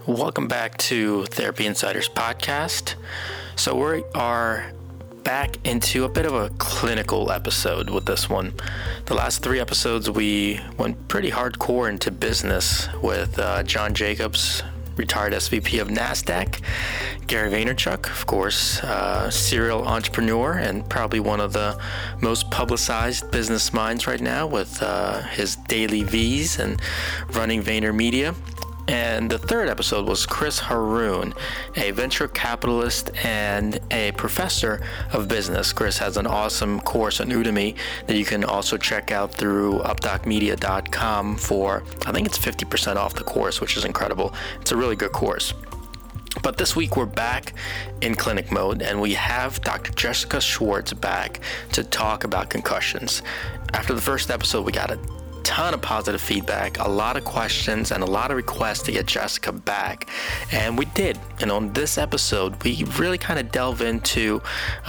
Welcome back to Therapy Insiders podcast. So we are back into a bit of a clinical episode with this one. The last 3 episodes we went pretty hardcore into business with John Jacobs, retired SVP of NASDAQ, Gary Vaynerchuk, of course, serial entrepreneur and probably one of the most publicized business minds right now with his daily V's and running VaynerMedia. And the 3rd episode was Chris Haroon, a venture capitalist and a professor of business. Chris has an awesome course on Udemy that you can also check out through updocmedia.com for, I think it's 50% off the course, which is incredible. It's a really good course. But this week we're back in clinic mode and we have Dr. Jessica Schwartz back to talk about concussions. After the first episode, we got a ton of positive feedback, a lot of questions, and a lot of requests to get Jessica back, and we did. And on this episode, we really kind of delve into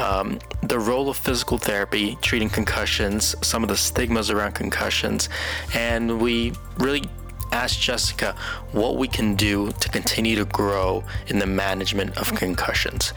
the role of physical therapy treating concussions, some of the stigmas around concussions, and we really asked Jessica what we can do to continue to grow in the management of concussions.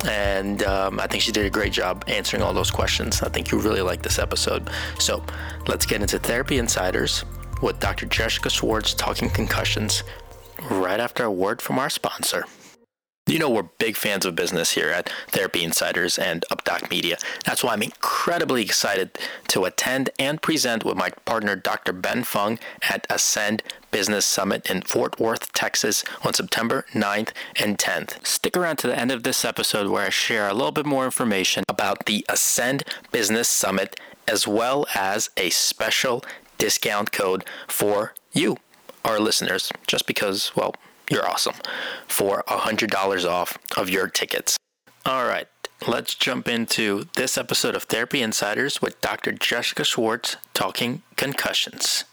And I think she did a great job answering all those questions. I think you really like this episode. So let's get into Therapy Insiders with Dr. Jessica Schwartz talking concussions right after a word from our sponsor. You know, we're big fans of business here at Therapy Insiders and UpDoc Media. That's why I'm incredibly excited to attend and present with my partner, Dr. Ben Fung, at Ascend Business Summit in Fort Worth, Texas on September 9th and 10th. Stick around to the end of this episode where I share a little bit more information about the Ascend Business Summit as well as a special discount code for you, our listeners, just because, well, you're awesome, for $100 off of your tickets. All right, let's jump into this episode of Therapy Insiders with Dr. Jessica Schwartz talking concussions.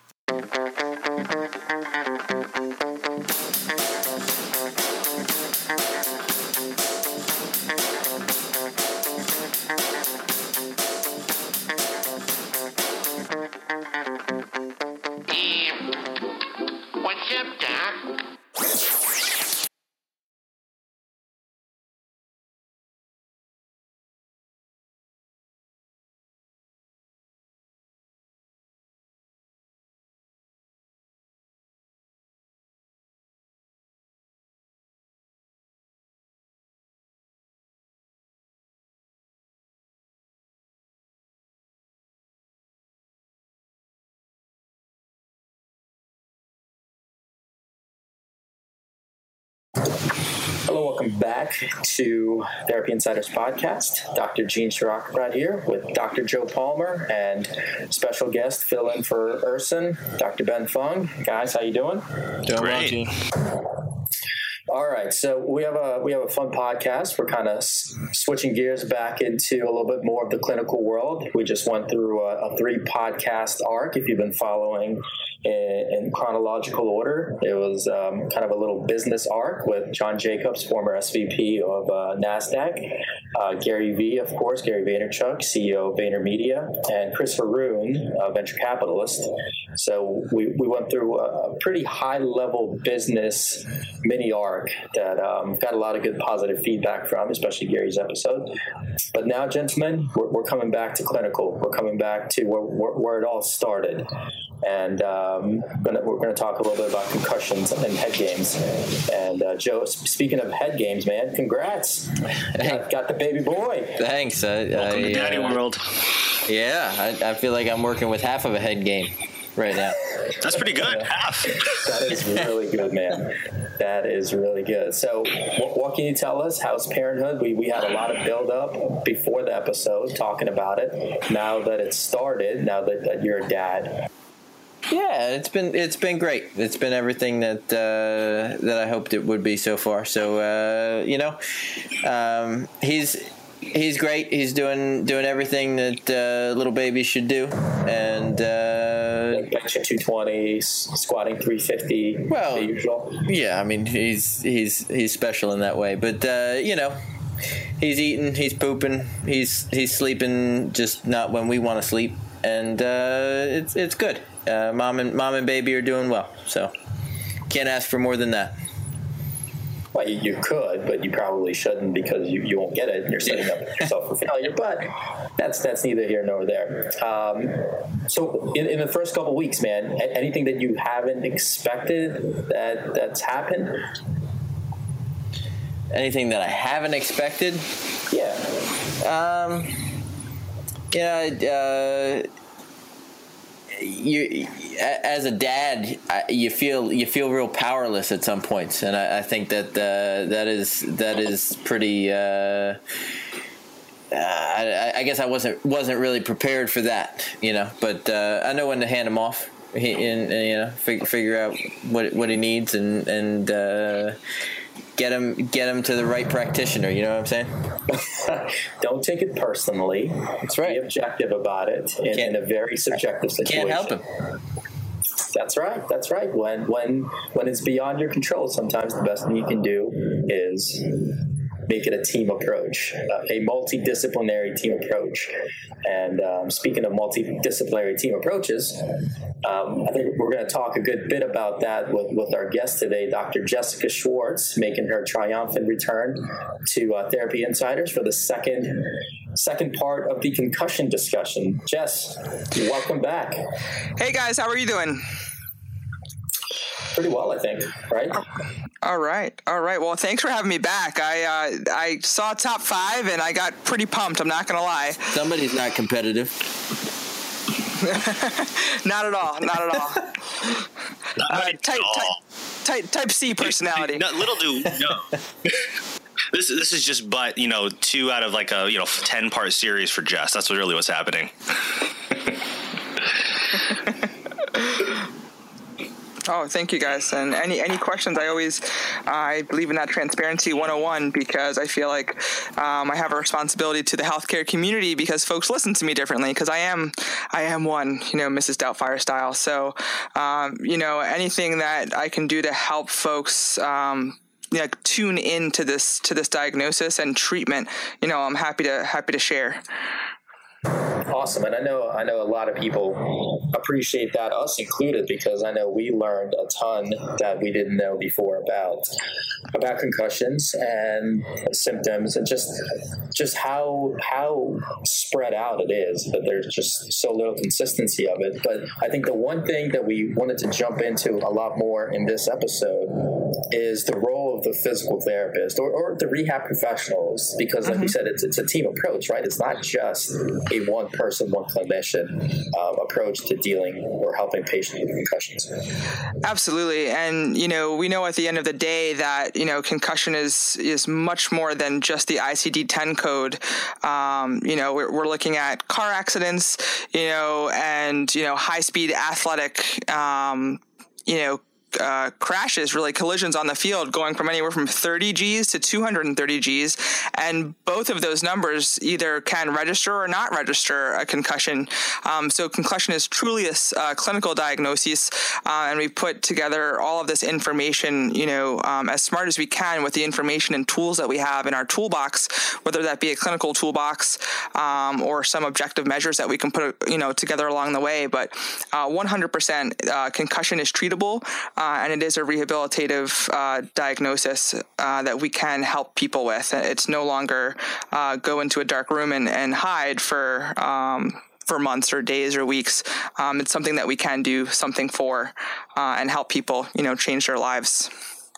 What's up, Doc? Hello, welcome back to Therapy Insiders podcast. Dr. Gene Shirokobrad here with Dr. Joe Palmer and special guest fill in for Urson, Dr. Ben Fung. Guys, how you doing? Doing well, Gene. All right, so we have a fun podcast. We're kind of switching gears back into a little bit more of the clinical world. We just went through a 3-podcast arc. If you've been following in chronological order, it was kind of a little business arc with John Jacobs, former SVP of NASDAQ, Gary V, of course, Gary Vaynerchuk, CEO of VaynerMedia, and Chris Haroon, venture capitalist. So we went through a pretty high-level business mini arc that got a lot of good positive feedback from, especially Gary's episode. But now, gentlemen, we're coming back to clinical. We're coming back to where it all started. And we're going to talk a little bit about concussions and head games. And Joe, speaking of head games, man, congrats. Got the baby boy. Thanks. Welcome to Daddy World. Yeah, I feel like I'm working with half of a head game right now. That's pretty good. Half. That is really good, man. That is really good. So what can you tell us? How's parenthood? We had a lot of build up before the episode talking about it. Now that it's started, now that you're a dad. Yeah, it's been great. It's been everything that I hoped it would be so far. So he's great. He's doing everything that little babies should do, and bench at 220, squatting 350. Well, the usual. Yeah, I mean he's special in that way, but he's eating, he's pooping, he's sleeping, just not when we want to sleep, and it's good. Mom and baby are doing well, so can't ask for more than that. Well, you could, but you probably shouldn't because you won't get it. And you're setting up yourself for failure. But that's neither here nor there. So in the first couple of weeks, man, anything that you haven't expected that's happened? Anything that I haven't expected? Yeah. You as a dad, you feel real powerless at some points, and I think that is pretty. I guess I wasn't really prepared for that, But I know when to hand him off, and figure out what he needs, and get him to the right practitioner. You know what I'm saying? Don't take it personally. That's right. Be objective about it in a very subjective situation. Can't help him. That's right. That's right. When it's beyond your control, sometimes the best thing you can do is make it a team approach, a multidisciplinary team approach. And speaking of multidisciplinary team approaches, I think we're going to talk a good bit about that with our guest today, Dr. Jessica Schwartz, making her triumphant return to Therapy Insiders for the second part of the concussion discussion. Jess, welcome back. Hey guys, how are you doing? Pretty well, I think, right? All right. Well, thanks for having me back. I saw top 5 and I got pretty pumped. I'm not going to lie. Somebody's not competitive. Not at all. Type C personality. Little do no. This is just 2 out of like a 10-part series for Jess. That's what's happening. Oh, thank you guys. And any questions, I believe in that transparency 101 because I feel like I have a responsibility to the healthcare community because folks listen to me differently because I am one, Mrs. Doubtfire style. So, anything that I can do to help folks tune into this diagnosis and treatment, I'm happy to share. Awesome. And I know a lot of people appreciate that, us included, because I know we learned a ton that we didn't know before about concussions and symptoms and just how spread out it is, that there's just so little consistency of it. But I think the one thing that we wanted to jump into a lot more in this episode is the role of the physical therapist or the rehab professionals, because like we said, it's a team approach, right? It's not just a one person, one clinician approach to dealing or helping patients with concussions. Absolutely. And, we know at the end of the day that, concussion is much more than just the ICD-10 code. We're looking at car accidents, and, high-speed athletic, crashes, really collisions on the field, going from anywhere from 30 Gs to 230 Gs. And both of those numbers either can register or not register a concussion. So concussion is truly a clinical diagnosis. And we put together all of this information, as smart as we can with the information and tools that we have in our toolbox, whether that be a clinical toolbox or some objective measures that we can put, together along the way. But 100% concussion is treatable. And it is a rehabilitative diagnosis that we can help people with. It's no longer go into a dark room and hide for months or days or weeks. It's something that we can do something for and help people, change their lives.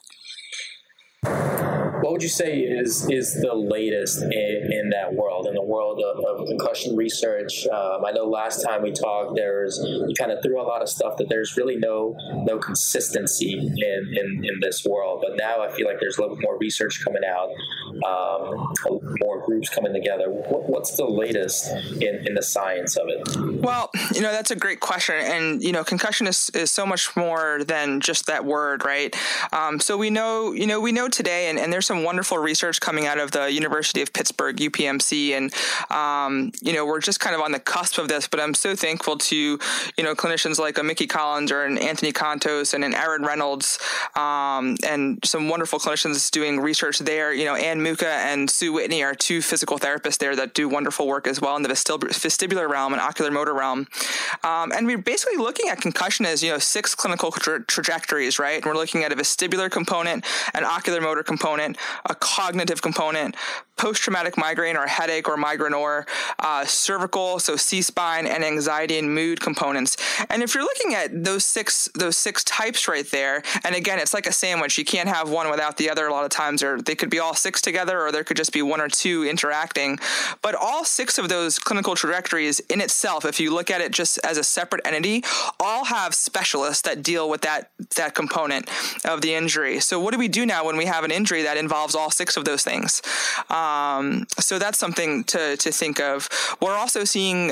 What would you say is the latest in that world, in the world of concussion research? I know last time we talked, you kind of threw a lot of stuff that there's really no consistency in this world. But now I feel like there's a little bit more research coming out, more groups coming together. What's the latest in the science of it? Well, that's a great question. And, concussion is so much more than just that word, right? So we know today, and there's some wonderful research coming out of the University of Pittsburgh, UPMC, and we're just kind of on the cusp of this. But I'm so thankful to clinicians like a Mickey Collins or an Anthony Contos and an Aaron Reynolds, and some wonderful clinicians doing research there. Ann Muka and Sue Whitney are two physical therapists there that do wonderful work as well in the vestibular realm and ocular motor realm. And we're basically looking at concussion as, 6 clinical trajectories, right? And we're looking at a vestibular component, an ocular motor component, a cognitive component, post-traumatic migraine or headache or migraineur, cervical, so C-spine, and anxiety and mood components. And if you're looking at those six types right there, and again, it's like a sandwich. You can't have one without the other a lot of times, or they could be all 6 together, or there could just be 1 or 2 interacting. But all 6 of those clinical trajectories in itself, if you look at it just as a separate entity, all have specialists that deal with that component of the injury. So what do we do now when we have an injury that involves all 6 of those things? So that's something to think of. We're also seeing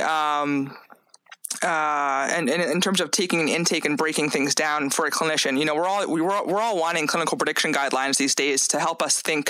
and in terms of taking an intake and breaking things down for a clinician, we're all wanting clinical prediction guidelines these days to help us think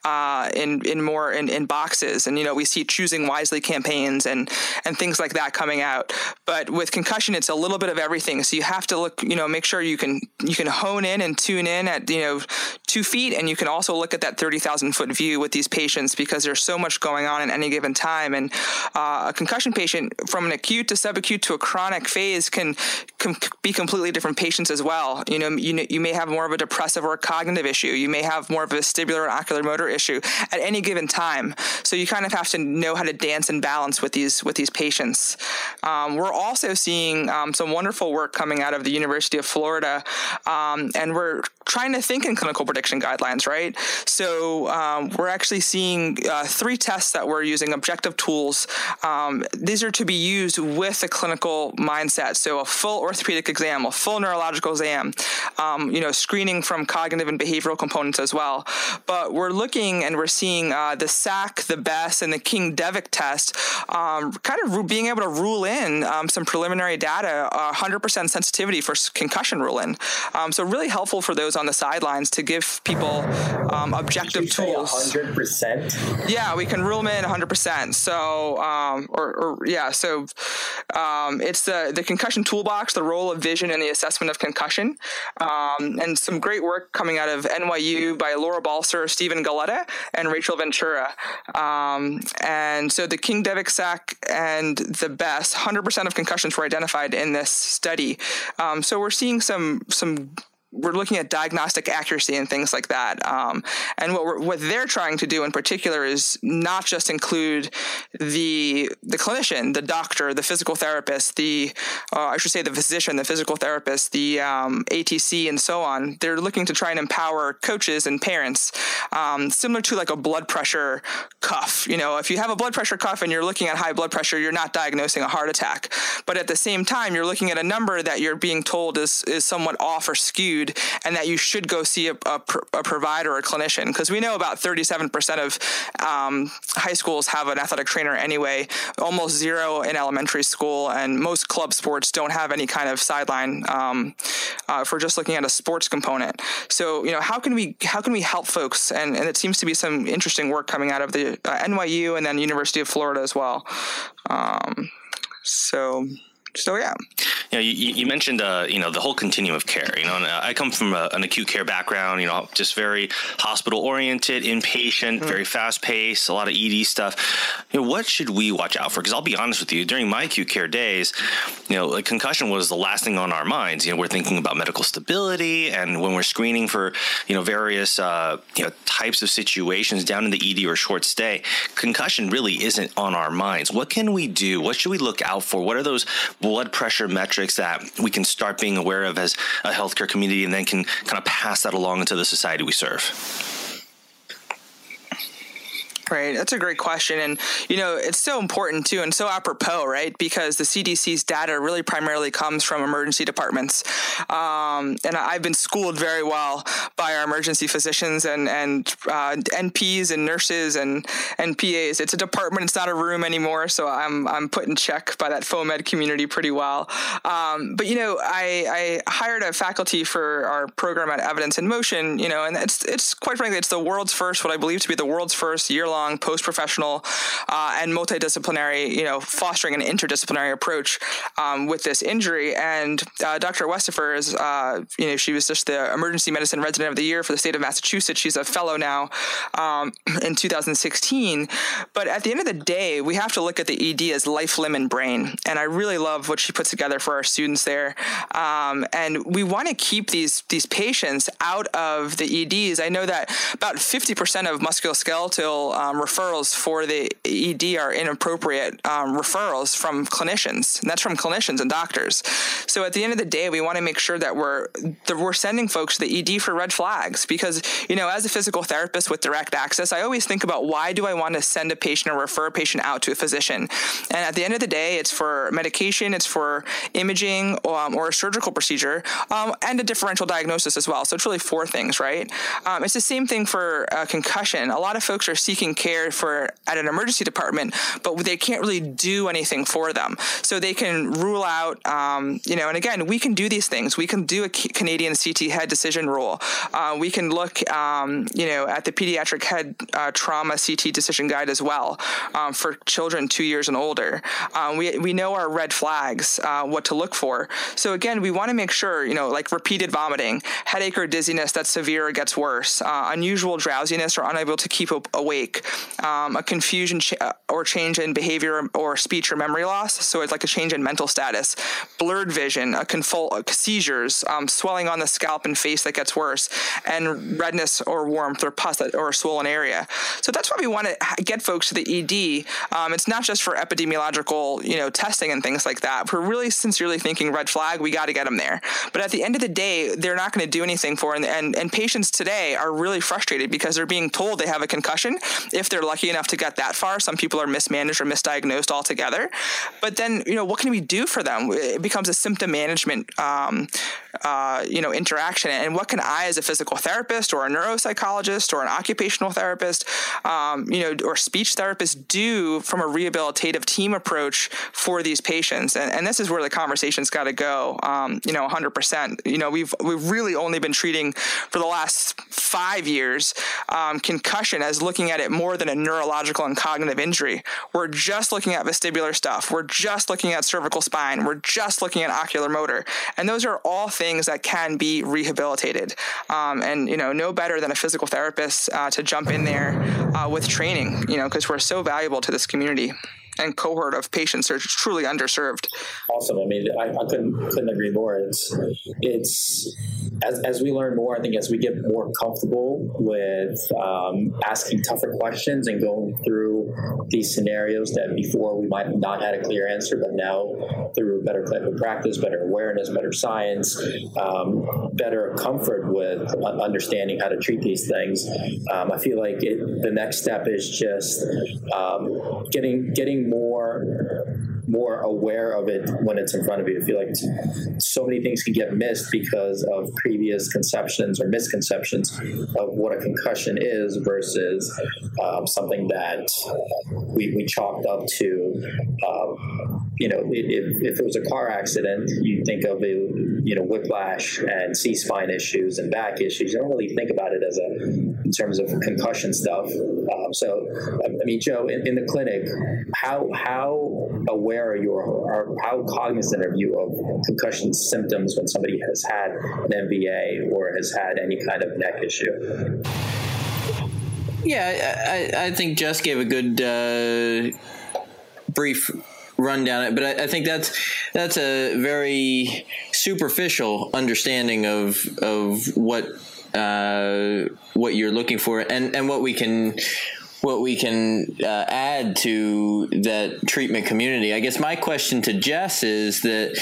in boxes, and we see choosing wisely campaigns and things like that coming out. But with concussion, it's a little bit of everything. So you have to look, make sure you can hone in and tune in at 2 feet, and you can also look at that 30,000 foot view with these patients because there's so much going on at any given time. And a concussion patient, from an acute to subacute to a chronic phase, can be completely different patients as well. You may have more of a depressive or a cognitive issue. You may have more of a vestibular and ocular motor issue at any given time. So you kind of have to know how to dance and balance with these patients. We're also seeing some wonderful work coming out of the University of Florida, and we're trying to think in clinical prediction guidelines, right? So we're actually seeing 3 tests that we're using, objective tools. These are to be used with a clinical mindset. So a full orthopedic exam, a full neurological exam, screening from cognitive and behavioral components as well. But we're looking and we're seeing the SAC, the BESS, and the King-Devick test kind of being able to rule in some preliminary data, 100% sensitivity for concussion rule-in. So really helpful for those on the sidelines to give people objective tools. 100%? Yeah, we can rule them in 100%. So, it's the concussion toolbox, the role of vision in the assessment of concussion, and some great work coming out of NYU by Laura Balser, Stephen Galetta, and Rachel Ventura. And so the King-Devick SAC and the BESS, 100% of concussions were identified in this study. So we're seeing we're looking at diagnostic accuracy and things like that. And what they're trying to do in particular is not just include the clinician, the doctor, the physical therapist, the physician, the physical therapist, the ATC, and so on. They're looking to try and empower coaches and parents, similar to like a blood pressure cuff. If you have a blood pressure cuff and you're looking at high blood pressure, you're not diagnosing a heart attack. But at the same time, you're looking at a number that you're being told is somewhat off or skewed, and that you should go see a provider or a clinician, because we know about 37% of high schools have an athletic trainer anyway, almost 0 in elementary school, and most club sports don't have any kind of sideline for just looking at a sports component. So, how can we help folks? And it seems to be some interesting work coming out of the NYU and then University of Florida as well. So yeah. You mentioned the whole continuum of care. And I come from an acute care background. Just very hospital oriented, inpatient, very fast paced, a lot of ED stuff. What should we watch out for? Because I'll be honest with you, during my acute care days, concussion was the last thing on our minds. We're thinking about medical stability, and when we're screening for various types of situations down in the ED or short stay, concussion really isn't on our minds. What can we do? What should we look out for? What are those blood pressure metrics that we can start being aware of as a healthcare community, and then can kind of pass that along into the society we serve? Right. That's a great question. And, it's so important too, and so apropos, right? Because the CDC's data really primarily comes from emergency departments. And I've been schooled very well by our emergency physicians and NPs and nurses and PAs. It's a department. It's not a room anymore. So I'm put in check by that FOMED community pretty well. But, I hired a faculty for our program at Evidence in Motion, and it's quite frankly, it's the world's first, what I believe to be the world's first year-long year-long post-professional and multidisciplinary, fostering an interdisciplinary approach with this injury. And Dr. Westifer is, she was just the emergency medicine resident of the year for the state of Massachusetts. She's a fellow now in 2016. But at the end of the day, we have to look at the ED as life, limb, and brain. And I really love what she puts together for our students there. And we want to keep these patients out of the EDs. I know that about 50% of musculoskeletal referrals for the ED are inappropriate referrals from clinicians. And that's from clinicians and doctors. So at the end of the day, we want to make sure that we're sending folks to the ED for red flags, because, as a physical therapist with direct access, I always think about, why do I want to send a patient or refer a patient out to a physician? And at the end of the day, it's for medication, it's for imaging or a surgical procedure, and a differential diagnosis as well. So it's really 4 things, right? It's the same thing for concussion. A lot of folks are seeking care at an emergency department, but they can't really do anything for them. So they can rule out, and again, we can do these things. We can do a Canadian CT head decision rule. We can look, at the pediatric head trauma CT decision guide as well for children 2 years and older. We know our red flags, what to look for. So again, we want to make sure, like repeated vomiting, headache or dizziness that's severe or gets worse, unusual drowsiness or unable to keep awake, a confusion or change in behavior or speech or memory loss. So it's like a change in mental status, blurred vision, seizures, swelling on the scalp and face that gets worse, and redness or warmth or pus or a swollen area. So that's why we want to get folks to the ED. It's not just for epidemiological, testing and things like that. We're really sincerely thinking red flag, we got to get them there. But at the end of the day, they're not going to do anything for it. And patients today are really frustrated because they're being told they have a concussion. If they're lucky enough to get that far, some people are mismanaged or misdiagnosed altogether. But then, what can we do for them? It becomes a symptom management, interaction. And what can I, as a physical therapist or a neuropsychologist or an occupational therapist, or speech therapist, do from a rehabilitative team approach for these patients? And this is where the conversation's got to go, 100%. We've really only been treating for the last 5 years concussion as looking at it more than a neurological and cognitive injury. We're just looking at vestibular stuff. We're just looking at cervical spine. We're just looking at ocular motor. And those are all things that can be rehabilitated. And no better than a physical therapist to jump in there with training, because we're so valuable to this community and cohort of patients are truly underserved. Awesome. I mean, I couldn't agree more. It's as we learn more, I think as we get more comfortable with asking tougher questions and going through these scenarios that before we might not had a clear answer, but now through better clinical practice, better awareness, better science, better comfort with understanding how to treat these things. I feel like the next step is just getting more aware of it when it's in front of you. I feel like so many things can get missed because of previous conceptions or misconceptions of what a concussion is versus something that we chalked up to. If it was a car accident, you think of whiplash and C-spine issues and back issues. You don't really think about it in terms of concussion stuff. Joe, in the clinic, how aware are you, or how cognizant are you of concussion symptoms when somebody has had an MVA or has had any kind of neck issue? Yeah, I think Jess gave a good brief rundown, but I think that's a very superficial understanding of what you're looking for and what we can add to that treatment community. I guess my question to Jess is that,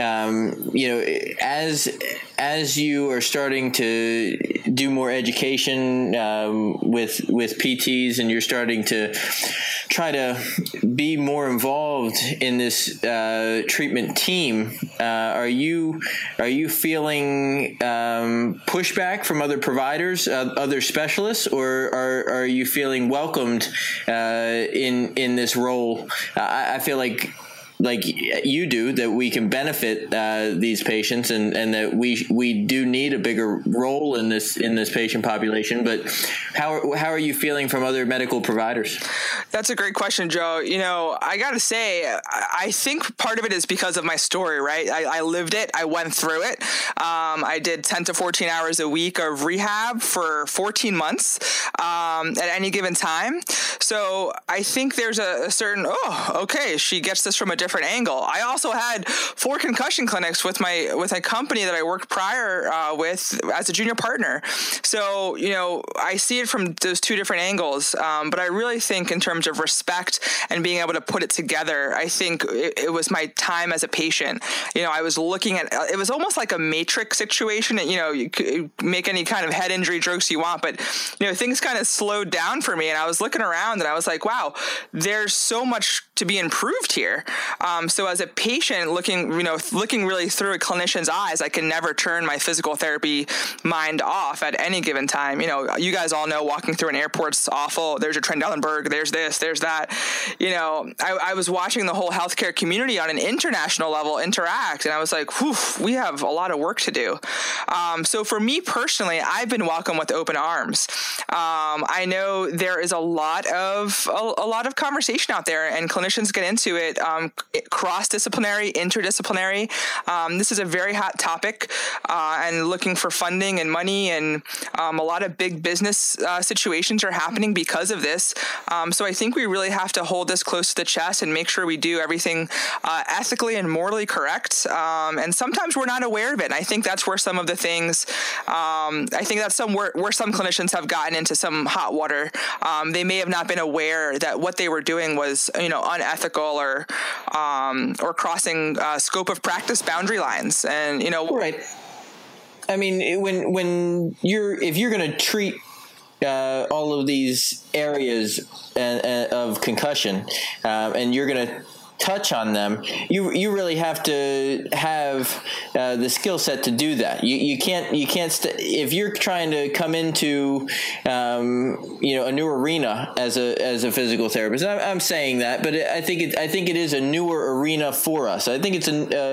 as you are starting to do more education with PTs, and you're starting to try to be more involved in this treatment team, are you feeling pushback from other providers, other specialists, or are you feeling welcomed in this role? I feel like like you do, that we can benefit these patients, and that we do need a bigger role in this patient population. But how are you feeling from other medical providers? That's a great question, Joe. I got to say, I think part of it is because of my story, right? I lived it. I went through it. I did 10 to 14 hours a week of rehab for 14 months at any given time. So I think there's a certain, okay, she gets this from a different angle. I also had 4 concussion clinics with a company that I worked prior with as a junior partner. So, I see it from those 2 different angles. But I really think in terms of respect and being able to put it together, I think it was my time as a patient. I was looking at, it was almost like a matrix situation. You could make any kind of head injury jokes you want, but, things kind of slowed down for me, and I was looking around and I was like, wow, there's so much to be improved here. So as a patient looking really through a clinician's eyes, I can never turn my physical therapy mind off at any given time. You guys all know walking through an airport's awful. There's a Trendelenburg, there's this, there's that. I was watching the whole healthcare community on an international level interact, and I was like, whew, we have a lot of work to do. So for me personally, I've been welcomed with open arms. I know there is a lot of conversation out there, and clinicians get into it, cross-disciplinary, interdisciplinary. This is a very hot topic, and looking for funding and money, and a lot of big business situations are happening because of this. So I think we really have to hold this close to the chest and make sure we do everything ethically and morally correct. And sometimes we're not aware of it. And I think that's where some of the things, where some clinicians have gotten into some hot water. They may have not been aware that what they were doing was, unethical or crossing scope of practice boundary lines. And, Right. I mean, if you're going to treat all of these areas of concussion, and you're going to touch on them, you really have to have the skill set to do that. You can't if you're trying to come into a new arena as a physical therapist. I'm saying that, but I think it is a newer arena for us. I think it's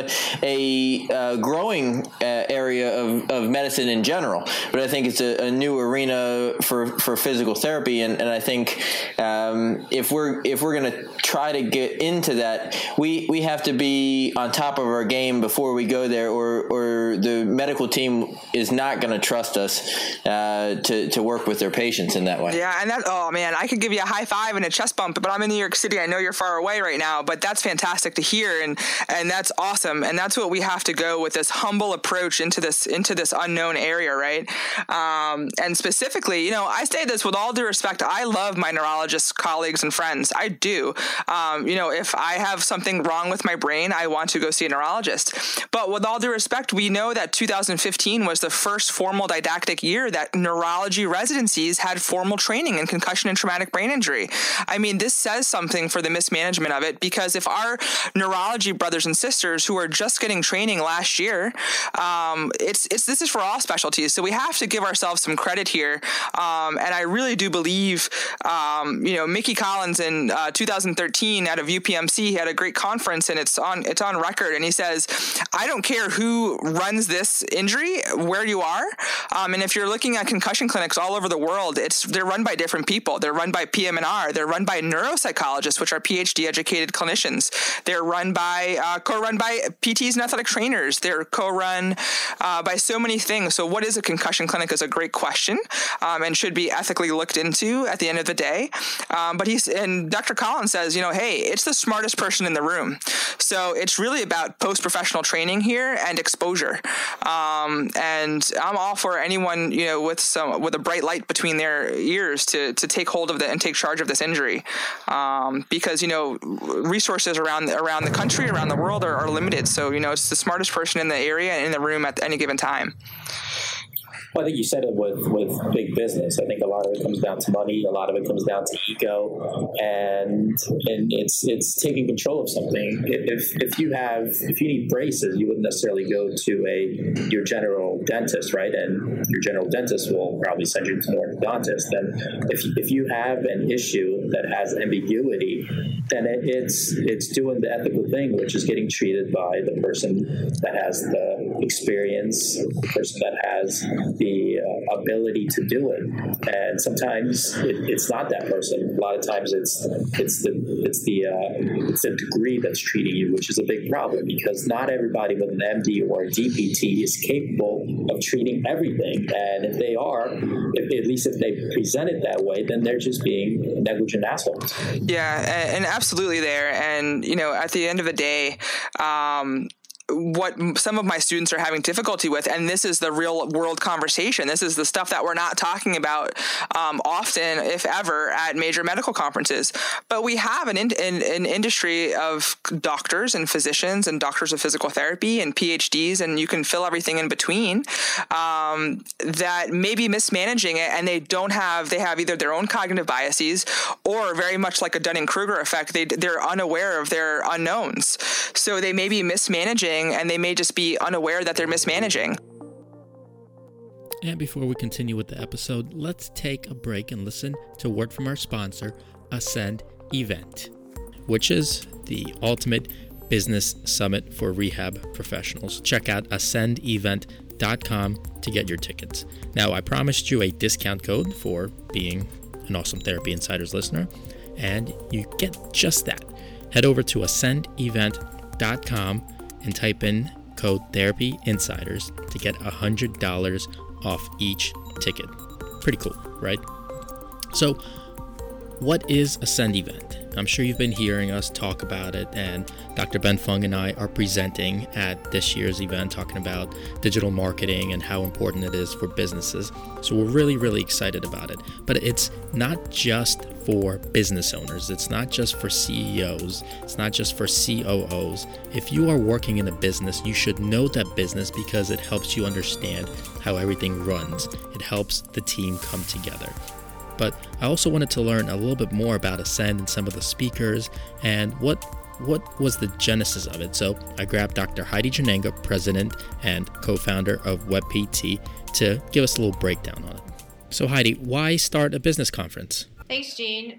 a growing area of medicine in general, but I think it's a new arena for physical therapy, and I think if we're going to try to get into that, we have to be on top of our game before we go there, or the medical team is not going to trust us to work with their patients in that way. Yeah, and I could give you a high five and a chest bump, but I'm in New York City. I know you're far away right now, but that's fantastic to hear, and that's awesome, and that's what we have to go with, this humble approach into this unknown area, right? And specifically, I say this with all due respect. I love my neurologist colleagues and friends. I do. If I have something wrong with my brain, I want to go see a neurologist. But with all due respect, we know that 2015 was the first formal didactic year that neurology residencies had formal training in concussion and traumatic brain injury. I mean, this says something for the mismanagement of it, because if our neurology brothers and sisters who are just getting training last year, this is for all specialties. So we have to give ourselves some credit here. And I really do believe, Mickey Collins in 2013 out of UPMC had a great conference, and it's on record, and he says, I don't care who runs this injury, where you are, and if you're looking at concussion clinics all over the world, they're run by different people. They're run by PM&R. They're run by neuropsychologists, which are PhD educated clinicians. They're co-run by PTs and athletic trainers. They're co-run by so many things. So what is a concussion clinic is a great question, and should be ethically looked into at the end of the day. But Dr. Collins says, hey, it's the smartest person in the room. So it's really about post-professional training here and exposure. And I'm all for anyone, with a bright light between their ears to take hold of and take charge of this injury. Because, resources around the country, around the world are limited. So, it's the smartest person in the area and in the room at any given time. Well, I think you said it with big business. I think a lot of it comes down to money. A lot of it comes down to ego, and it's taking control of something. If you need braces, you wouldn't necessarily go to your general dentist, right? And your general dentist will probably send you to an orthodontist. And if you have an issue that has ambiguity, then it's doing the ethical thing, which is getting treated by the person that has the experience, the person that has the ability to do it. And sometimes it's not that person. A lot of times it's the degree that's treating you, which is a big problem, because not everybody with an MD or a DPT is capable of treating everything. And if they are, at least if they present it that way, then they're just being negligent assholes. Yeah, and absolutely there. And, at the end of the day, what some of my students are having difficulty with, and this is the real world conversation. This is the stuff that we're not talking about often, if ever, at major medical conferences. But we have an industry of doctors and physicians and doctors of physical therapy and PhDs, and you can fill everything in between, that may be mismanaging it, and they have either their own cognitive biases or, very much like a Dunning-Kruger effect, they're unaware of their unknowns. So they may be mismanaging, and they may just be unaware that they're mismanaging. And before we continue with the episode, let's take a break and listen to a word from our sponsor, Ascend Event, which is the ultimate business summit for rehab professionals. Check out ascendevent.com to get your tickets. Now, I promised you a discount code for being an Awesome Therapy Insiders listener, and you get just that. Head over to ascendevent.com and type in code Therapy Insiders to get $100 off each ticket. Pretty cool, right? So, what is Ascend Event? I'm sure you've been hearing us talk about it, and Dr. Ben Fung and I are presenting at this year's event talking about digital marketing and how important it is for businesses. So we're really, really excited about it. But it's not just for business owners. It's not just for CEOs. It's not just for COOs. If you are working in a business, you should know that business because it helps you understand how everything runs. It helps the team come together. But I also wanted to learn a little bit more about Ascend and some of the speakers and what was the genesis of it. So I grabbed Dr. Heidi Janenga, president and co-founder of WebPT, to give us a little breakdown on it. So Heidi, why start a business conference? Thanks, Gene.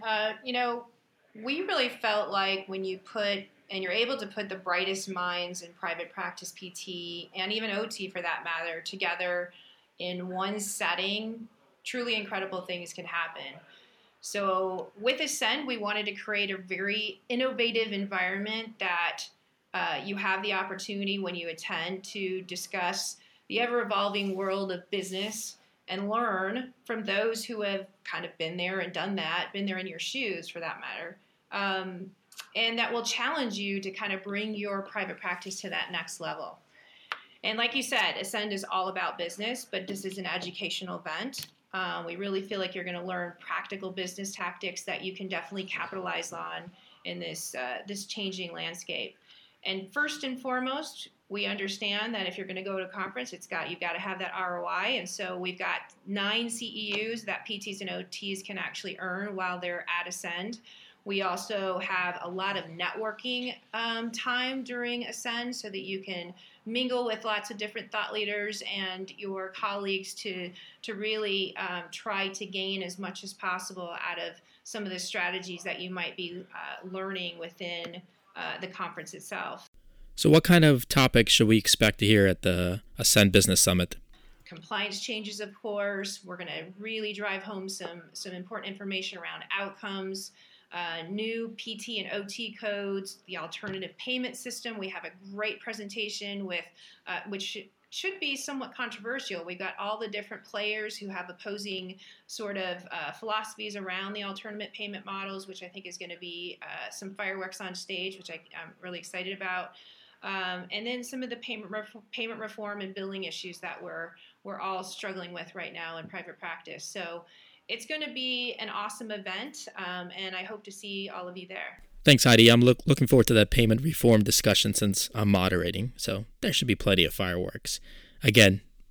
We really felt like when you you're able to put the brightest minds in private practice PT and even OT for that matter together in one setting, truly incredible things can happen. So with Ascend, we wanted to create a very innovative environment that you have the opportunity when you attend to discuss the ever-evolving world of business and learn from those who have kind of been there and done that, been there in your shoes for that matter. And that will challenge you to kind of bring your private practice to that next level. And like you said, Ascend is all about business, but this is an educational event. We really feel like you're going to learn practical business tactics that you can definitely capitalize on in this changing landscape. And first and foremost, we understand that if you're going to go to a conference, you've got to have that ROI. And so we've got 9 CEUs that PTs and OTs can actually earn while they're at Ascend. We also have a lot of networking time during Ascend so that you can mingle with lots of different thought leaders and your colleagues to really try to gain as much as possible out of some of the strategies that you might be learning within the conference itself. So what kind of topics should we expect to hear at the Ascend Business Summit? Compliance changes, of course. We're going to really drive home some important information around outcomes, new PT and OT codes, the alternative payment system. We have a great presentation with which should be somewhat controversial. We've got all the different players who have opposing sort of philosophies around the alternative payment models, which I think is going to be some fireworks on stage, which I'm really excited about. And then some of the payment reform and billing issues that we're all struggling with right now in private practice. So it's going to be an awesome event, and I hope to see all of you there. Thanks, Heidi. I'm looking forward to that payment reform discussion since I'm moderating, so there should be plenty of fireworks. Again,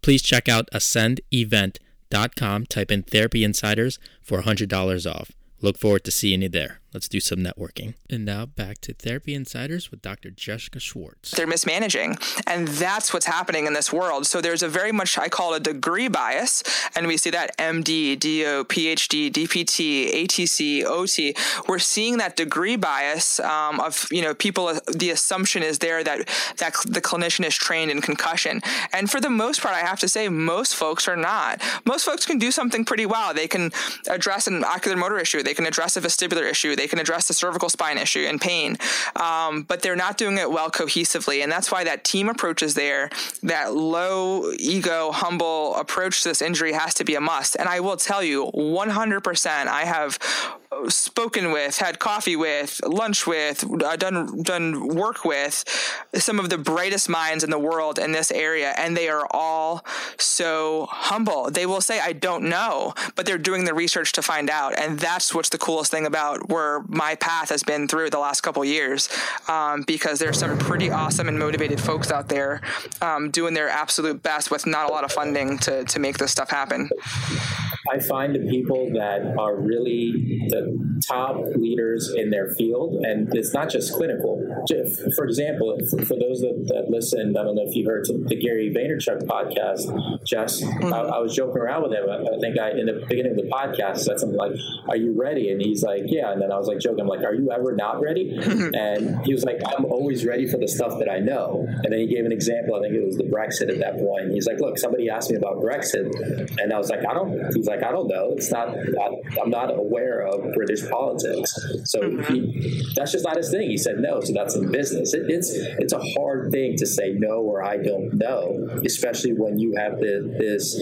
please check out ascendevent.com, type in Therapy Insiders for $100 off. Look forward to seeing you there. Let's do some networking. And now back to Therapy Insiders with Dr. Jessica Schwartz. They're mismanaging, and that's what's happening in this world. So there's a very much, I call it a degree bias, and we see that MD, DO, PhD, DPT, ATC, OT. We're seeing that degree bias of, people, the assumption is there that the clinician is trained in concussion. And for the most part, I have to say, most folks are not. Most folks can do something pretty well. They can address an ocular motor issue. They can address a vestibular issue. They can address the cervical spine issue and pain, but they're not doing it well cohesively. And that's why that team approach is there. That low ego, humble approach to this injury has to be a must. And I will tell you 100%, I have spoken with, had coffee with, lunch with, done work with some of the brightest minds in the world in this area, and they are all so humble. They will say, I don't know, but they're doing the research to find out. And that's what's the coolest thing about where my path has been through the last couple of years, because there's some pretty awesome and motivated folks out there doing their absolute best with not a lot of funding to make this stuff happen. I find the people that are really the top leaders in their field, and it's not just clinical. For example, for those that listen, I don't know if you heard the Gary Vaynerchuk podcast, Jess, I was joking around with him. I think in the beginning of the podcast, said something like, are you ready? And he's like, yeah. And then I was like joking, I'm like, are you ever not ready? And he was like, I'm always ready for the stuff that I know. And then he gave an example. I think it was the Brexit at that point. He's like, look, somebody asked me about Brexit. And I was like, he's like, I don't know. I'm not aware of British politics. So that's just not his thing. He said no. So that's in business. It's a hard thing to say no or I don't know, especially when you have this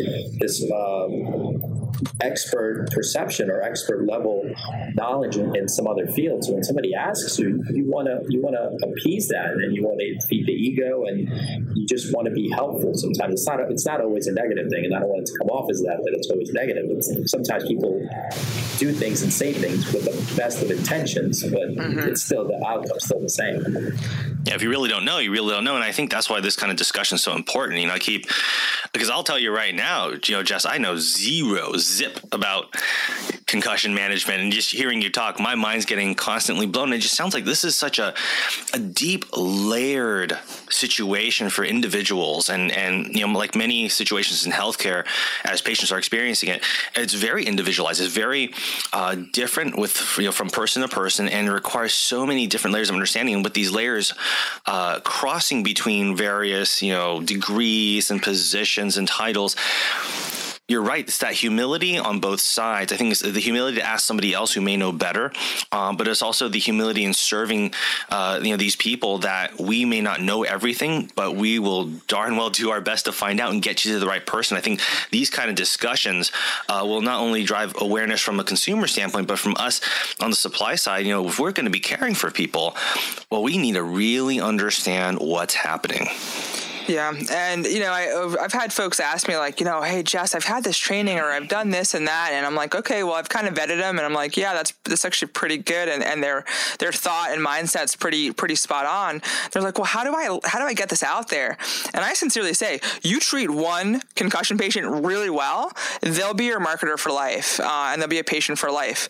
expert perception or expert level knowledge in some other field. So when somebody asks you, you want to appease that, and you want to feed the ego, and you just want to be helpful. Sometimes it's not always a negative thing, and I don't want it to come off as that it's always negative. Sometimes people do things and say things with the best of intentions, but it's still, the outcome's still the same. Yeah, if you really don't know, you really don't know. And I think that's why this kind of discussion is so important. Because I'll tell you right now, Jess, I know zip about concussion management, and just hearing you talk, my mind's getting constantly blown. It just sounds like this is such a deep, layered situation for individuals, and like many situations in healthcare, as patients are experiencing it, it's very individualized. It's very different from person to person, and it requires so many different layers of understanding. And with these layers crossing between various degrees and positions and titles, you're right. It's that humility on both sides. I think it's the humility to ask somebody else who may know better, but it's also the humility in serving, these people that we may not know everything, but we will darn well do our best to find out and get you to the right person. I think these kind of discussions will not only drive awareness from a consumer standpoint, but from us on the supply side. If we're going to be caring for people, well, we need to really understand what's happening. Yeah. And, I've had folks ask me like, hey, Jess, I've had this training, or I've done this and that. And I'm like, okay, well, I've kind of vetted them. And I'm like, yeah, that's actually pretty good. And their thought and mindset's pretty spot on. They're like, well, how do I get this out there? And I sincerely say, you treat one concussion patient really well, they'll be your marketer for life, and they'll be a patient for life.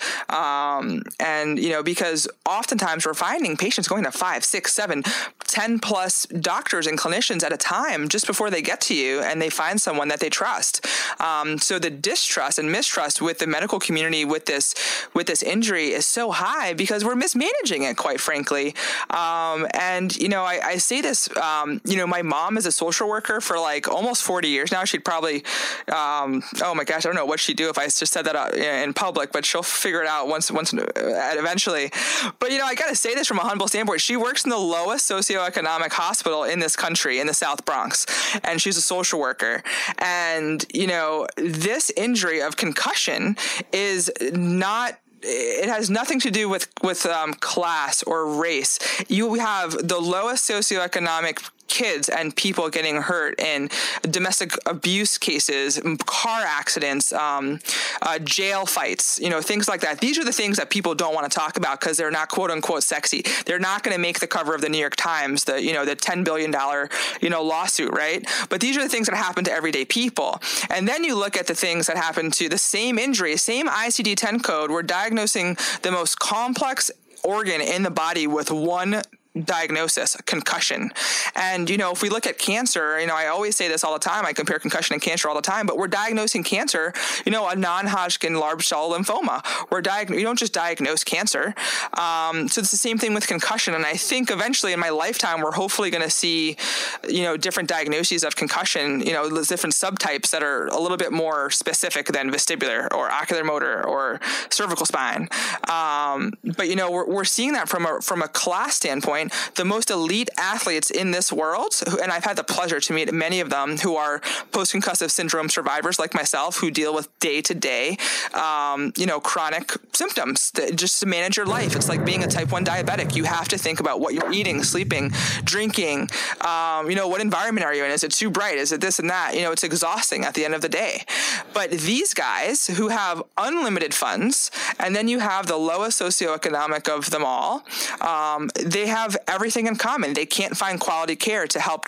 Because oftentimes we're finding patients going to 5, 6, 7, 10 plus doctors and clinicians at a time just before they get to you, and they find someone that they trust. So the distrust and mistrust with the medical community with this injury is so high because we're mismanaging it, quite frankly. I say this, my mom is a social worker for like almost 40 years now. She'd probably, oh my gosh, I don't know what she'd do if I just said that in public, but she'll figure it out once eventually. But, I got to say this from a humble standpoint. She works in the lowest socioeconomic hospital in this country, in the South Bronx, and she's a social worker. And, this injury of concussion is not, it has nothing to do with class or race. You have the lowest socioeconomic kids and people getting hurt in domestic abuse cases, car accidents, jail fights, things like that. These are the things that people don't want to talk about because they're not quote unquote sexy. They're not going to make the cover of the New York Times, the $10 billion, lawsuit, right? But these are the things that happen to everyday people. And then you look at the things that happen to the same injury, same ICD-10 code. We're diagnosing the most complex organ in the body with one diagnosis, concussion. And, if we look at cancer, I always say this all the time, I compare concussion and cancer all the time, but we're diagnosing cancer, a non-Hodgkin large cell lymphoma. You don't just diagnose cancer. So it's the same thing with concussion. And I think eventually in my lifetime, we're hopefully going to see, different diagnoses of concussion, different subtypes that are a little bit more specific than vestibular or ocular motor or cervical spine. But, we're seeing that from a class standpoint. The most elite athletes in this world, and I've had the pleasure to meet many of them who are post-concussive syndrome survivors like myself who deal with day-to-day, chronic symptoms just to manage your life. It's like being a type 1 diabetic. You have to think about what you're eating, sleeping, drinking, what environment are you in? Is it too bright? Is it this and that? It's exhausting at the end of the day. But these guys who have unlimited funds, and then you have the lowest socioeconomic of them all, they have everything in common. They can't find quality care to help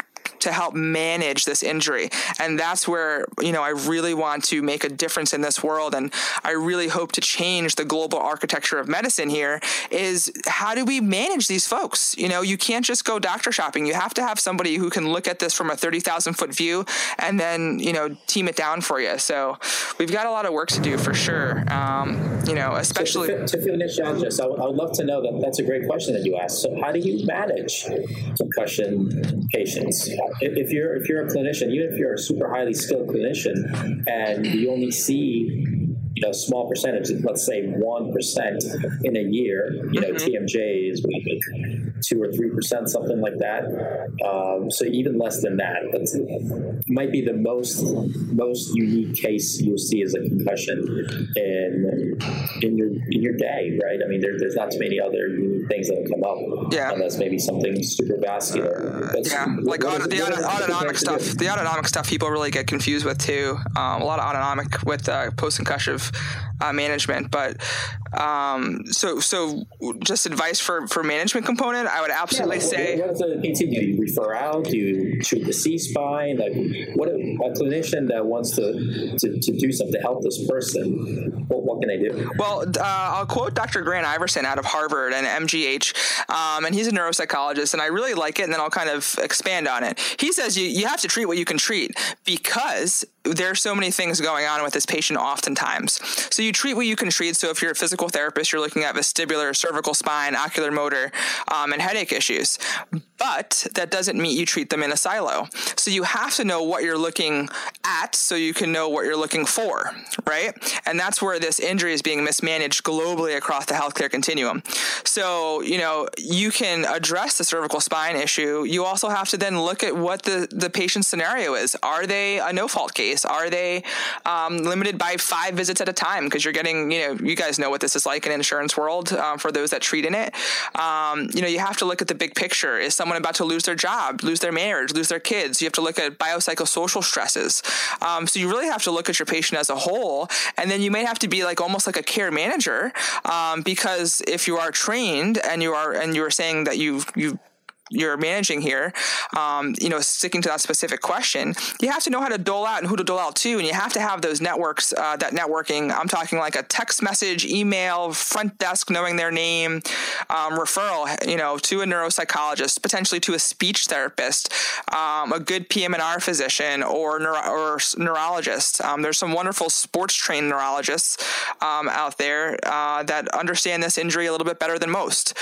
manage this injury. And that's where, I really want to make a difference in this world. And I really hope to change the global architecture of medicine here is how do we manage these folks? You can't just go doctor shopping. You have to have somebody who can look at this from a 30,000 foot view and then, team it down for you. So we've got a lot of work to do for sure. Especially to finish out, Jess, I would love to know that's a great question that you asked. So how do you manage concussion patients? If you're a clinician, even if you're a super highly skilled clinician, and you only see a small percentage, let's say 1% in a year, TMJ is maybe 2 or 3%, something like that. So even less than that, it might be the most unique case you'll see as a concussion in your day, right? I mean, there's not too many other unique things that come up, unless maybe something super vascular. Like the autonomic stuff. The autonomic stuff people really get confused with too. A lot of autonomic with post-concussive management, but so just advice for management component, I would absolutely say. What is the PT? Do you refer out? Do you treat the C-spine? Like, what a clinician that wants to do something to help this person, what can they do? Well, I'll quote Dr. Grant Iverson out of Harvard and MGH, and he's a neuropsychologist, and I really like it, and then I'll kind of expand on it. He says you have to treat what you can treat because there's so many things going on with this patient oftentimes. So you treat what you can treat. So if you're a physical therapist, you're looking at vestibular, cervical spine, ocular motor, and headache issues. But that doesn't mean you treat them in a silo. So you have to know what you're looking at so you can know what you're looking for, right? And that's where this injury is being mismanaged globally across the healthcare continuum. So, you can address the cervical spine issue. You also have to then look at what the patient's scenario is. Are they a no-fault case? Are they limited by 5 visits at a time? Because you're getting, you guys know what this is like in insurance world for those that treat in it. You have to look at the big picture. Is someone about to lose their job, lose their marriage, lose their kids? You have to look at biopsychosocial stresses. So you really have to look at your patient as a whole. And then you may have to be almost like a care manager because if you are trained and you're saying that you're managing here, sticking to that specific question, you have to know how to dole out and who to dole out to, and you have to have those networks, that networking. I'm talking like a text message, email, front desk, knowing their name, referral, to a neuropsychologist, potentially to a speech therapist, a good PM&R physician or neurologist. There's some wonderful sports trained neurologists out there that understand this injury a little bit better than most.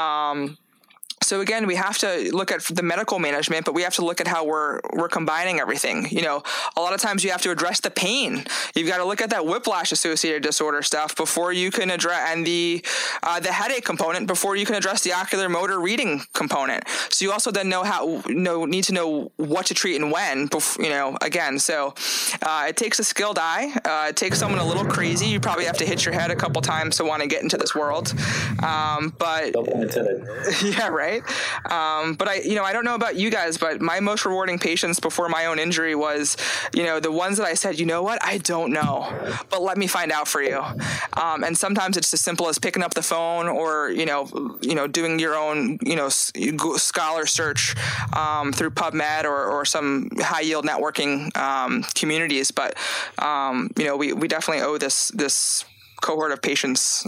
So again, we have to look at the medical management, but we have to look at how we're combining everything. A lot of times you have to address the pain. You've got to look at that whiplash associated disorder stuff before you can address, and the headache component before you can address the ocular motor reading component. So you also then need to know what to treat and when, again. So it takes a skilled eye. It takes someone a little crazy. You probably have to hit your head a couple times to want to get into this world. But don't want to. Yeah, right. right? But I don't know about you guys, but my most rewarding patients before my own injury was, the ones that I said, you know what, I don't know, but let me find out for you. And sometimes it's as simple as picking up the phone or, doing your own, scholar search through PubMed or some high yield networking communities. But, we definitely owe this cohort of patients,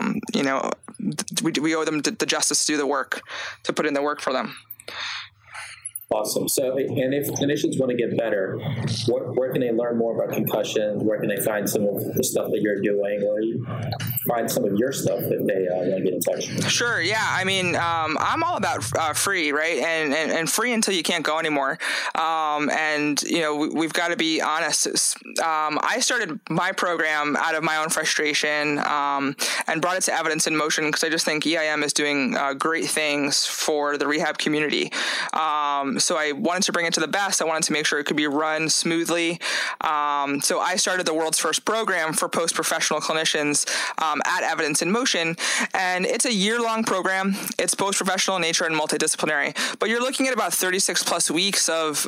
we owe them the justice to do the work, to put in the work for them. Awesome. So, and if clinicians want to get better, where can they learn more about concussions? Where can they find some of the stuff that you're doing, or find some of your stuff if they want to get in touch? Sure. Yeah. I mean, I'm all about free, right? And free until you can't go anymore. We've got to be honest. I started my program out of my own frustration and brought it to Evidence in Motion because I just think EIM is doing great things for the rehab community. So I wanted to bring it to the best. I wanted to make sure it could be run smoothly. So I started the world's first program for post-professional clinicians at Evidence in Motion. And it's a year-long program. It's post-professional in nature and multidisciplinary. But you're looking at about 36 plus weeks of,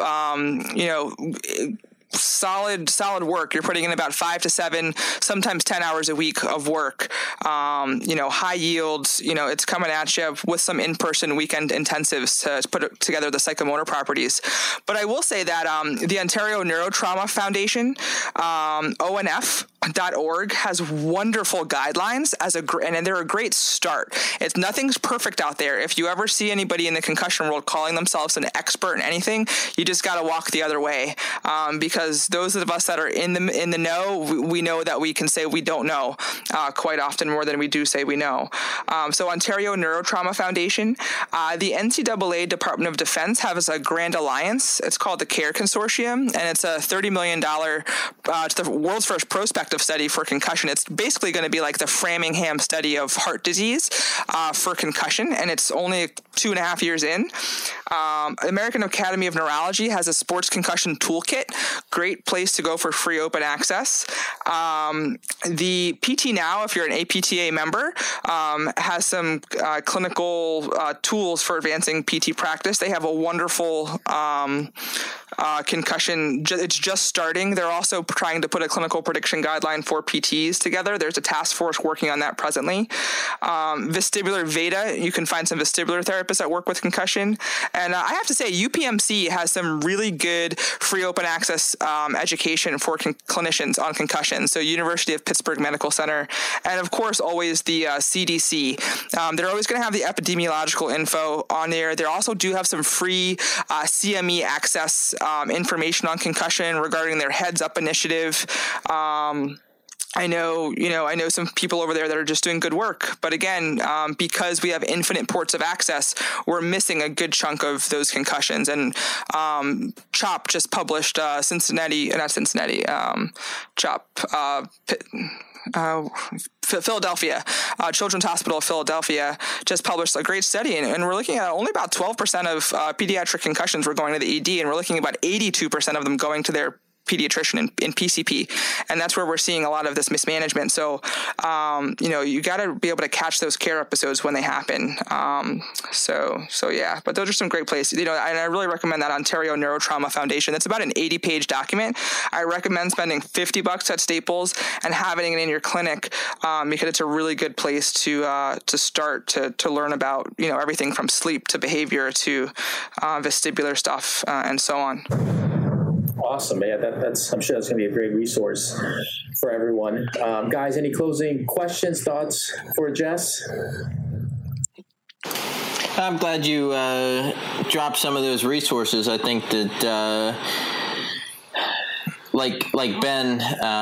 solid work. You're putting in about 5 to 7, sometimes 10 hours a week of work. High yields, it's coming at you with some in-person weekend intensives to put together the psychomotor properties. But I will say that the Ontario Neurotrauma Foundation, ONF.org, has wonderful guidelines and they're a great start. Nothing's perfect out there. If you ever see anybody in the concussion world calling themselves an expert in anything, you just got to walk the other way, because those of us that are in the know, we know that we can say we don't know quite often more than we do say we know. So Ontario Neurotrauma Foundation, the NCAA Department of Defense has a grand alliance. It's called the CARE Consortium, and it's a $30 million to the world's first prospective study for concussion. It's basically going to be like the Framingham study of heart disease for concussion, and it's only 2.5 years in. American Academy of Neurology has a sports concussion toolkit. Great place to go for free open access. The PT Now, if you're an APTA member, has some clinical tools for advancing PT practice. They have a wonderful concussion. It's just starting. They're also trying to put a clinical prediction guideline for PTs together. There's a task force working on that presently. Vestibular Veda, you can find some vestibular therapists that work with concussion. And I have to say, UPMC has some really good free open access education for clinicians on concussion. So University of Pittsburgh Medical Center, and of course, always the CDC. They're always going to have the epidemiological info on there. They also do have some free CME access information on concussion regarding their Heads Up initiative. I know some people over there that are just doing good work. But again, because we have infinite ports of access, we're missing a good chunk of those concussions. And CHOP just published Philadelphia, Children's Hospital of Philadelphia just published a great study, and we're looking at only about 12% of pediatric concussions were going to the ED, and we're looking at about 82% of them going to their pediatrician in PCP. And that's where we're seeing a lot of this mismanagement. So, you got to be able to catch those care episodes when they happen. So yeah, but those are some great places, and I really recommend that Ontario Neurotrauma Foundation. It's about an 80-page document. I recommend spending $50 at Staples and having it in your clinic, because it's a really good place to start to learn about, everything from sleep to behavior to vestibular stuff and so on. Awesome, man. I'm sure that's going to be a great resource for everyone. Guys, any closing questions, thoughts for Jess? I'm glad you dropped some of those resources. I think that, like Ben,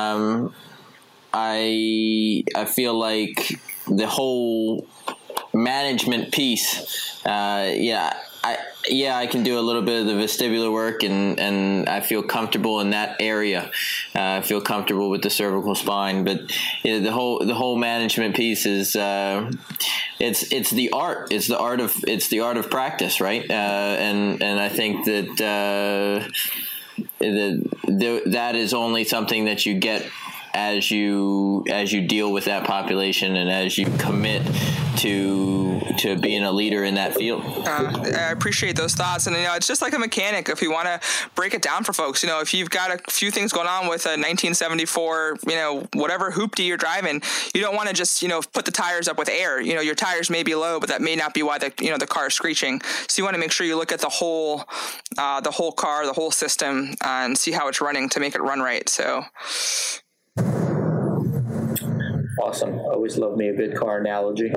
I feel like the whole management piece, I can do a little bit of the vestibular work, and I feel comfortable in that area. I feel comfortable with the cervical spine, but the whole management piece is it's the art. It's the art of practice, right? And I think that that is only something that you get as you deal with that population and as you commit to being a leader in that field. I appreciate those thoughts, and it's just like a mechanic. If you want to break it down for folks, if you've got a few things going on with a 1974, whatever hoopty you're driving, you don't want to just put the tires up with air. Your tires may be low, but that may not be why the car is screeching. So you want to make sure you look at the whole car, the whole system, and see how it's running to make it run right. So. Awesome. Always love me a good car analogy.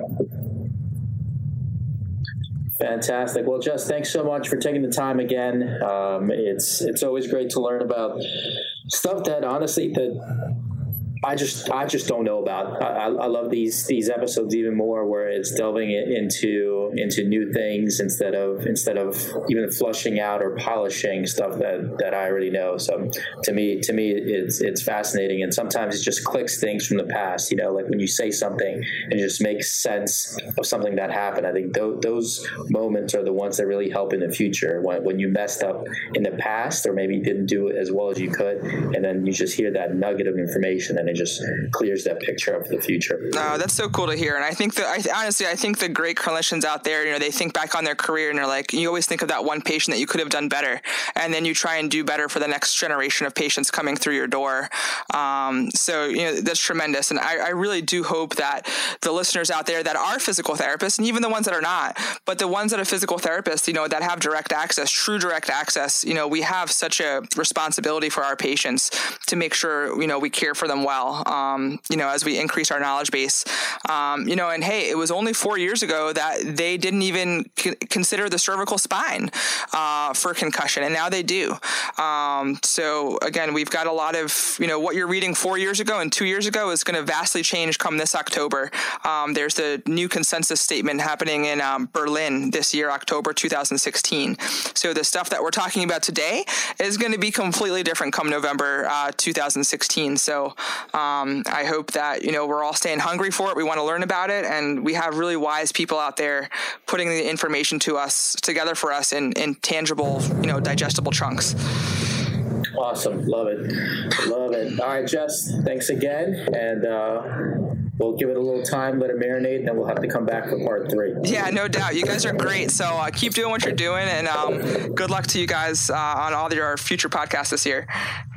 Fantastic. Well, Jess, thanks so much for taking the time again. It's always great to learn about stuff that honestly that I just don't know about. I love these episodes even more, where it's delving into new things instead of even flushing out or polishing stuff that I already know. So to me it's fascinating, and sometimes it just clicks things from the past. Like when you say something and it just makes sense of something that happened. I think those moments are the ones that really help in the future, when you messed up in the past or maybe didn't do it as well as you could, and then you just hear that nugget of information and it just clears that picture up for the future. That's so cool to hear. And I think honestly, I think the great clinicians out there, they think back on their career and they're like, you always think of that one patient that you could have done better. And then you try and do better for the next generation of patients coming through your door. So that's tremendous. And I really do hope that the listeners out there that are physical therapists, and even the ones that are not, but the ones that are physical therapists, that have direct access, true direct access, we have such a responsibility for our patients to make sure, we care for them well. As we increase our knowledge base, and hey, it was only 4 years ago that they didn't even consider the cervical spine for concussion, and now they do. So again, we've got a lot of, what you're reading 4 years ago and 2 years ago is going to vastly change come this October. There's the new consensus statement happening in Berlin this year, October 2016. So the stuff that we're talking about today is going to be completely different come November 2016. So I hope that, we're all staying hungry for it. We want to learn about it. And we have really wise people out there putting the information together for us in tangible, digestible chunks. Awesome. Love it. All right, Jess, thanks again. And we'll give it a little time, let it marinate, and then we'll have to come back for part 3. Yeah, no doubt. You guys are great. So keep doing what you're doing, and good luck to you guys on all your future podcasts this year.